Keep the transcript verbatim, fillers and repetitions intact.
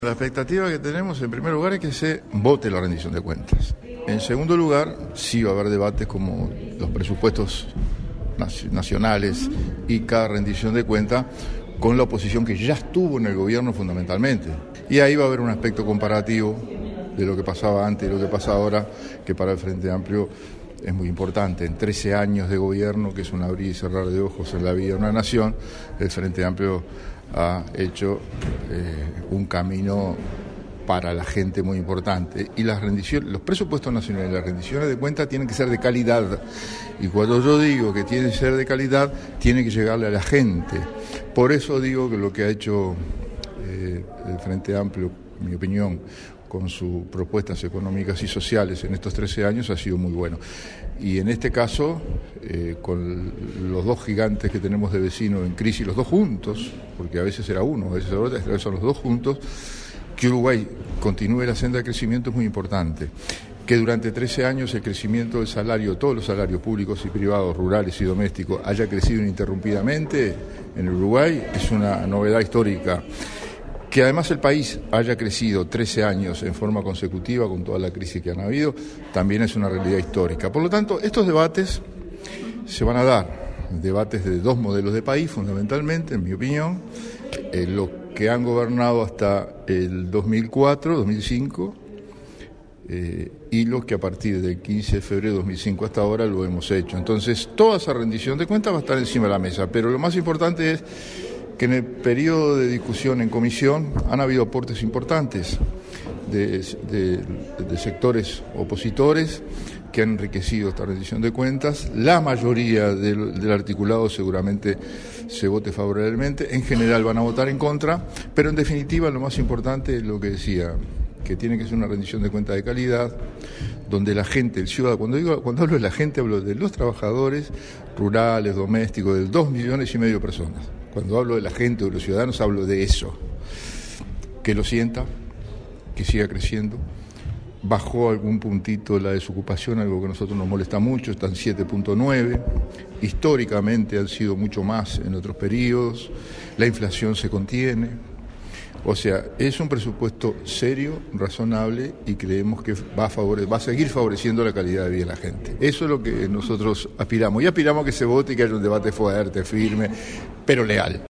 La expectativa que tenemos, en primer lugar, es que se vote la rendición de cuentas. En segundo lugar, sí va a haber debates como los presupuestos nacionales y cada rendición de cuentas con la oposición que ya estuvo en el gobierno fundamentalmente. Y ahí va a haber un aspecto comparativo de lo que pasaba antes y lo que pasa ahora, que para el Frente Amplio es muy importante. En trece años de gobierno, que es un abrir y cerrar de ojos en la vida de una nación, el Frente Amplio ha hecho eh, un camino para la gente muy importante. Y las rendiciones, los presupuestos nacionales, las rendiciones de cuentas tienen que ser de calidad. Y cuando yo digo que tienen que ser de calidad, tiene que llegarle a la gente. Por eso digo que lo que ha hecho eh, el Frente Amplio, en mi opinión, con sus propuestas económicas y sociales en estos trece años ha sido muy bueno. Y en este caso, eh, con los dos gigantes que tenemos de vecinos en crisis, los dos juntos, porque a veces era uno, a veces era otro, a veces son los dos juntos, que Uruguay continúe la senda de crecimiento es muy importante. Que durante trece años el crecimiento del salario, todos los salarios públicos y privados, rurales y domésticos, haya crecido ininterrumpidamente en Uruguay es una novedad histórica. Que además el país haya crecido trece años en forma consecutiva con toda la crisis que han habido, también es una realidad histórica. Por lo tanto, estos debates se van a dar, debates de dos modelos de país fundamentalmente, en mi opinión, eh, los que han gobernado hasta el dos mil cuatro, dos mil cinco, eh, y los que a partir del quince de febrero de dos mil cinco hasta ahora lo hemos hecho. Entonces, toda esa rendición de cuentas va a estar encima de la mesa, pero lo más importante es que en el periodo de discusión en comisión han habido aportes importantes de, de, de sectores opositores que han enriquecido esta rendición de cuentas. La mayoría del, del articulado seguramente se vote favorablemente, en general van a votar en contra, pero en definitiva lo más importante es lo que decía, que tiene que ser una rendición de cuentas de calidad, donde la gente, el ciudadano, cuando digo, cuando hablo de la gente, hablo de los trabajadores rurales, domésticos, de dos millones y medio de personas. Cuando hablo de la gente o de los ciudadanos, hablo de eso. Que lo sienta, que siga creciendo. Bajó algún puntito la desocupación, algo que a nosotros nos molesta mucho, está en siete punto nueve. Históricamente han sido mucho más en otros periodos. La inflación se contiene. O sea, es un presupuesto serio, razonable y creemos que va a, favore- va a seguir favoreciendo la calidad de vida de la gente. Eso es lo que nosotros aspiramos. Y aspiramos a que se vote y que haya un debate fuerte, firme, pero leal.